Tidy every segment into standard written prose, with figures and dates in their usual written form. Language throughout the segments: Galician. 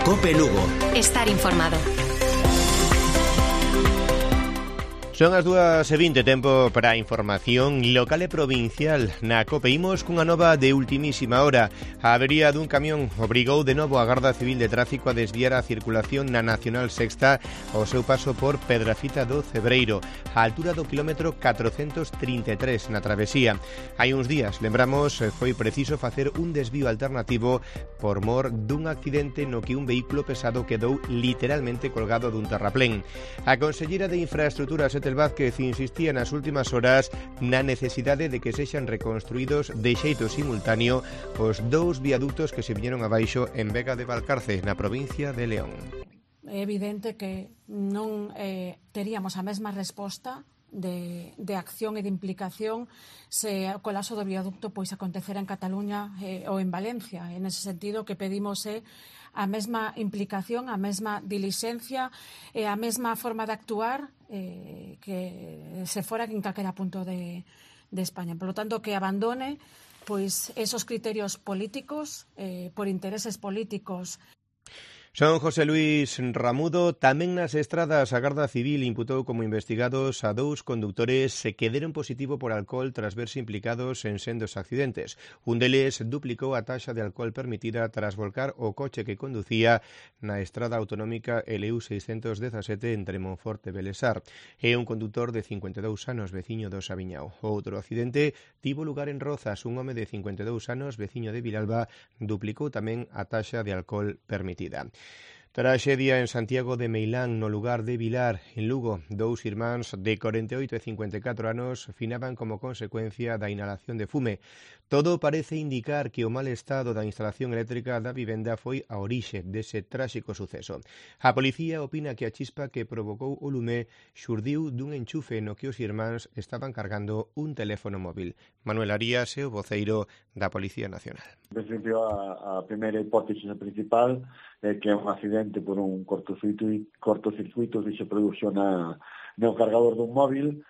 COPE Lugo. Estar informado. Son as 2:20, tempo para a información local e provincial. Na COPE imos cunha nova de ultimísima hora. A avería dun camión obrigou de novo a Garda Civil de Tráfico a desviar a circulación na Nacional Sexta ao seu paso por Pedrafita do Cebreiro, á altura do quilómetro 433 na travesía. Hai uns días, lembramos, foi preciso facer un desvío alternativo por mor dun accidente no que un vehículo pesado quedou literalmente colgado dun terraplén. A conselleira de Infraestructuras El Vázquez insistía nas últimas horas na necesidade de que sexan reconstruídos de xeito simultáneo os dous viaductos que se viñeron abaixo en Vega de Valcarce, na provincia de León. É evidente que non teríamos a mesma resposta de acción e de implicación se o colapso do viaducto pois acontecera en Cataluña ou en Valencia. En ese sentido, que pedimos a mesma implicación, a mesma dilixencia e a mesma forma de actuar que se fora en calquera punto de España. Por lo tanto, que abandone pois esos criterios políticos por intereses políticos. Son José Luis Ramudo. Tamén nas estradas a Garda Civil imputou como investigados a dous condutores que deron positivo por alcohol tras verse implicados en sendos accidentes. Un deles duplicou a taxa de alcohol permitida tras volcar o coche que conducía na estrada autonómica LU 617 entre Monforte e Belesar. É un condutor de 52 anos, veciño do Sabiñao. Outro accidente tivo lugar en Rozas. Un home de 52 anos, veciño de Vilalba, duplicou tamén a taxa de alcohol permitida. Traxedia en Santiago de Meilán, no lugar de Vilar, en Lugo. Dous irmáns de 48 e 54 anos finaban como consecuencia da inhalación de fume. Todo parece indicar que o mal estado da instalación eléctrica da vivenda foi a orixe dese tráxico suceso. A policía opina que a chispa que provocou o lume xurdiu dun enchufe no que os irmáns estaban cargando un teléfono móvil. Manuel Arias é o voceiro da Policía Nacional. En principio, a primeira hipótese principal é que é un accidente por un cortocircuito que se produxo no cargador dun móvil.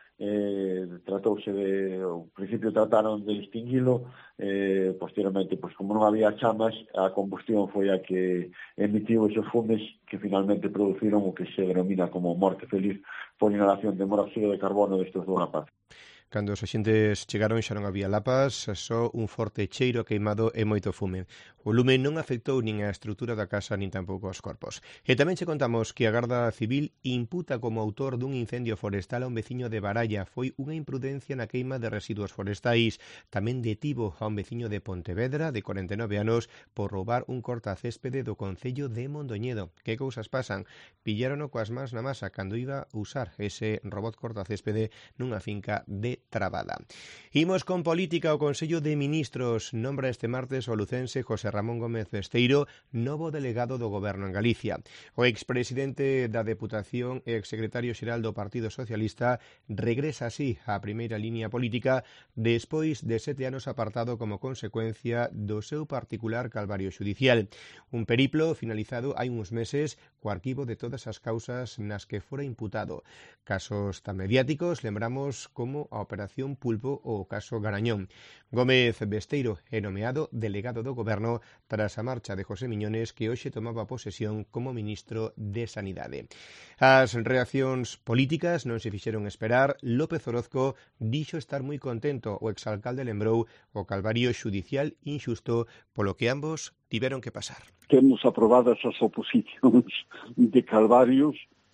Tratouse de, ao principio trataron de extinguilo, posteriormente, pois como non había chamas, a combustión foi a que emitiu esos fumes que finalmente produciron o que se denomina como morte feliz por inhalación de monóxido de carbono destes do rapaz. Cando os axentes chegaron xa non había lapas, só un forte cheiro queimado e moito fume. O lume non afectou nin a estrutura da casa nin tampouco aos corpos. E tamén che contamos que a Garda Civil imputa como autor dun incendio forestal a un veciño de Baralla. Foi unha imprudencia na queima de residuos forestais. Tamén detivo a un veciño de Pontevedra, de 49 anos, por roubar un cortacéspede do concello de Mondoñedo. Que cousas pasan? Pillárono coas mans na masa cando iba a usar ese robot cortacéspede nunha finca de Trabada. Imos con política. O Consello de Ministros nombra este martes o lucense José Ramón Gómez Besteiro novo delegado do Goberno en Galicia. O expresidente da Deputación e exsecretario xeral do Partido Socialista regresa así á primeira línea política despois de 7 anos apartado como consecuencia do seu particular calvario xudicial. Un periplo finalizado hai uns meses co arquivo de todas as causas nas que fora imputado. Casos tan mediáticos, lembramos como a Operación Pulpo ou o caso Garañón. Gómez Besteiro é nomeado delegado do Goberno tras a marcha de José Miñones, que hoxe tomaba posesión como ministro de Sanidade. As reaccións políticas non se fixeron esperar. López Orozco dixo estar moi contento. O exalcalde lembrou o calvario xudicial inxusto polo que ambos tiveron que pasar. Temos aprobadas as oposicións de calvarios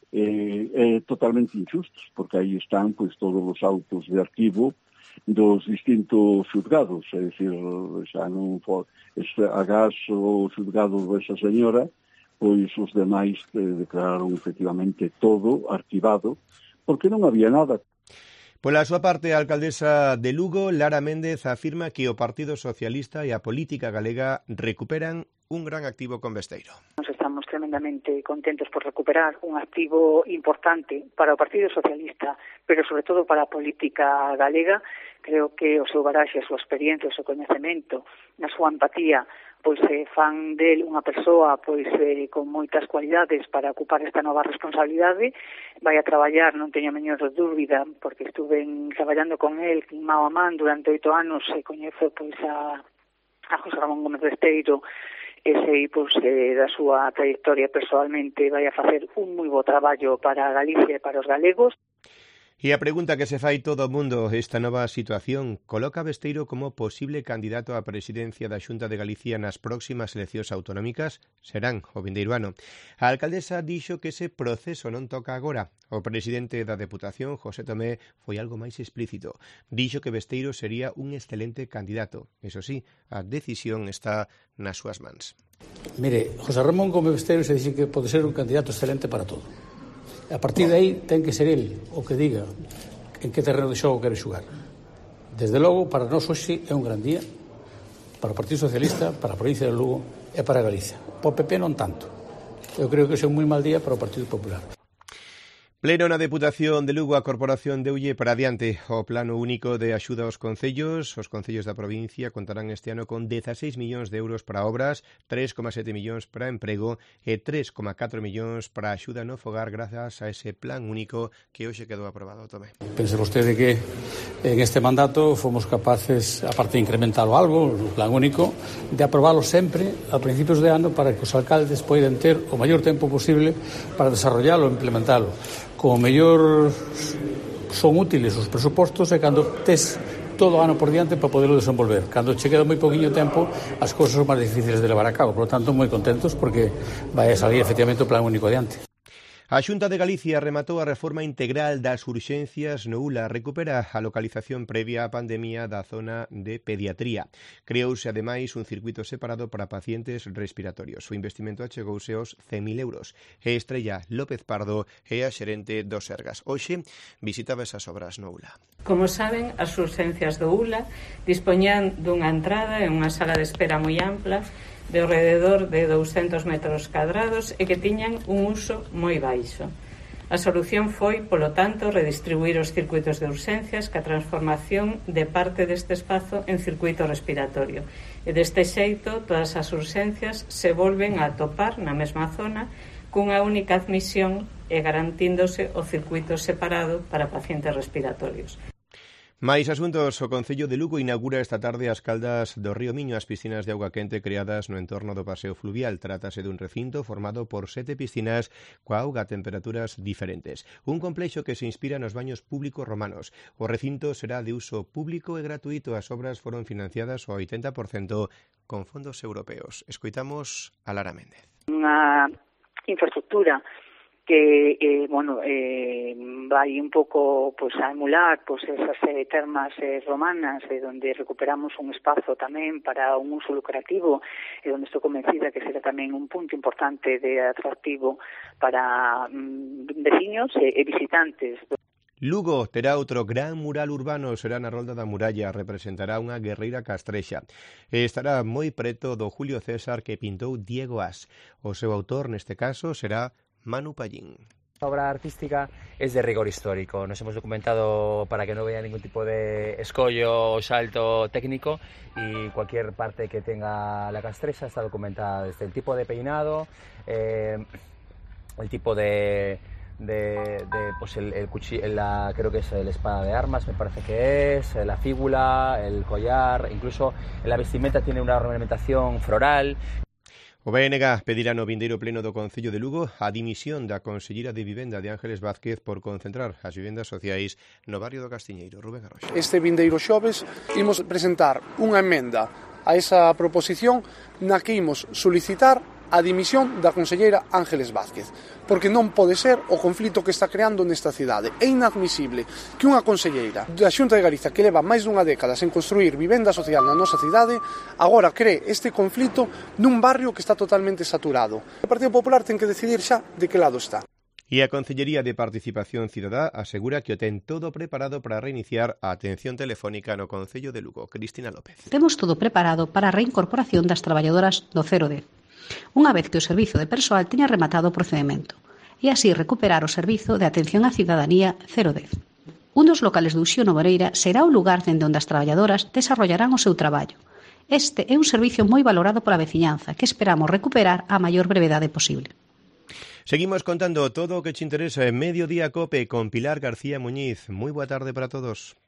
totalmente injustos, porque aí están pois todos os autos de arquivo dos distintos xulgados, é dicir, xa non for agás o xulgado desa señora, pois os demais declararon efectivamente todo arquivado, porque non había nada. Pola súa parte, a alcaldesa de Lugo, Lara Méndez, afirma que o Partido Socialista e a política galega recuperan un gran activo con Besteiro. Nos estamos tremendamente contentos por recuperar un activo importante para o Partido Socialista, pero sobre todo para a política galega. Creo que o seu baraxe, a súa experiencia, o seu coñecemento, a súa empatía, pois fan del unha persoa pois con moitas cualidades para ocupar esta nova responsabilidade. Vai a traballar, non teño a menor dúbida, porque estuve traballando con el mao a man durante 8 anos e coñezo pois a José Ramón Gómez Besteiro e sei da súa trayectoria persoalmente vai a facer un moi bo traballo para Galicia e para os galegos. E a pregunta que se fai todo o mundo, esta nova situación coloca a Besteiro como posible candidato á presidencia da Xunta de Galicia nas próximas eleccións autonómicas? Serán o vindeiro ano. A alcaldesa dixo que ese proceso non toca agora. O presidente da Deputación, José Tomé, foi algo máis explícito. Dixo que Besteiro sería un excelente candidato. Eso sí, a decisión está nas súas mans. Mire, José Ramón Gómez Besteiro se dixe que pode ser un candidato excelente para todo. A partir de aí ten que ser el o que diga en que terreno de xogo quere xogar. Desde logo, para nós hoxe é un gran día para o Partido Socialista, para a provincia de Lugo e para Galicia. Por PP non tanto. Eu creo que é un moi mal día para o Partido Popular. Pleno na Deputación de Lugo, a Corporación deulle para adiante o Plano Único de Axuda aos Concellos. Os concellos da provincia contarán este ano con 16 millóns de euros para obras, 3,7 millóns para emprego e 3,4 millóns para axuda no fogar grazas a ese Plan Único que hoxe quedou aprobado tamén. Pense vostede que en este mandato fomos capaces, aparte de incrementarlo algo, o Plan Único, de aprobarlo sempre a principios de ano para que os alcaldes poidan ter o maior tempo posible para desarrollalo e implementalo. Como mellor son útiles os presupostos e cando tes todo o ano por diante para poderlo desenvolver. Cando che queda moi poquinho tempo, as cousas son máis difíciles de levar a cabo. Por lo tanto, moi contentos porque vai a salir efectivamente o Plan Único adiante. A Xunta de Galicia rematou a reforma integral das urxencias no ULA, recupera a localización previa á pandemia da zona de pediatría. Creouse ademais un circuito separado para pacientes respiratorios. O investimento achegouse aos 100.000 euros. E Estrella López Pardo é a xerente do Sergas. Hoxe visitaba esas obras no ULA. Como saben, as urxencias do ULA dispoñían dunha entrada e unha sala de espera moi ampla de alrededor de 200 metros cadrados e que tiñan un uso moi baixo. A solución foi, polo tanto, redistribuir os circuitos de urxencias ca transformación de parte deste espazo en circuito respiratorio. E deste xeito, todas as urxencias se volven a atopar na mesma zona cunha única admisión e garantíndose o circuito separado para pacientes respiratorios. Mais asuntos, o Concello de Lugo inaugura esta tarde as caldas do Río Miño, as piscinas de auga quente creadas no entorno do paseo fluvial. Trátase dun recinto formado por 7 piscinas coa auga a temperaturas diferentes. Un complexo que se inspira nos baños públicos romanos. O recinto será de uso público e gratuito. As obras foron financiadas ao 80% con fondos europeos. Escoitamos a Lara Méndez. Unha infraestructura que vai un pouco a emular esas termas romanas donde recuperamos un espazo tamén para un uso lucrativo e onde estou convencida que será tamén un punto importante de atractivo para veciños e visitantes. Lugo terá outro gran mural urbano, será na Rolda da Muralla, representará unha guerreira castrexa e estará moi preto do Julio César que pintou Diego As. O seu autor neste caso será Manu Pallín. La obra artística es de rigor histórico. Nos hemos documentado para que no vea ningún tipo de escollo o salto técnico y cualquier parte que tenga la castrexa está documentada, desde el tipo de peinado, el tipo de pues el cuchillo, creo que es la espada de armas, me parece que es, la fíbula, el collar, incluso en la vestimenta tiene una ornamentación floral. O BNG pedirá no vindeiro pleno do Concello de Lugo a dimisión da conselleira de Vivenda de Ángeles Vázquez por concentrar as vivendas sociais no barrio do Castiñeiro. Rubén Arroxo. Este vindeiro xoves imos presentar unha emenda a esa proposición na que imos solicitar a dimisión da conselleira Ángeles Vázquez, porque non pode ser o conflito que está creando nesta cidade. É inadmisible que unha conselleira da Xunta de Galicia que leva máis dunha década sen construir vivenda social na nosa cidade agora cree este conflito nun barrio que está totalmente saturado. O Partido Popular ten que decidir xa de que lado está. E a Concellería de Participación Cidadá asegura que o ten todo preparado para reiniciar a atención telefónica no Concello de Lugo. Cristina López. Temos todo preparado para a reincorporación das traballadoras do 010. Unha vez que o Servizo de Persoal teña rematado o procedimento e así recuperar o Servizo de Atención á Cidadanía 010. Un dos locales do Uxío Nogueira será o lugar dende onde as traballadores desarrollarán o seu traballo. Este é un servicio moi valorado pola veciñanza que esperamos recuperar a maior brevedade posible. Seguimos contando todo o que te interesa en Mediodía Cope con Pilar García Muñiz. Moi boa tarde para todos.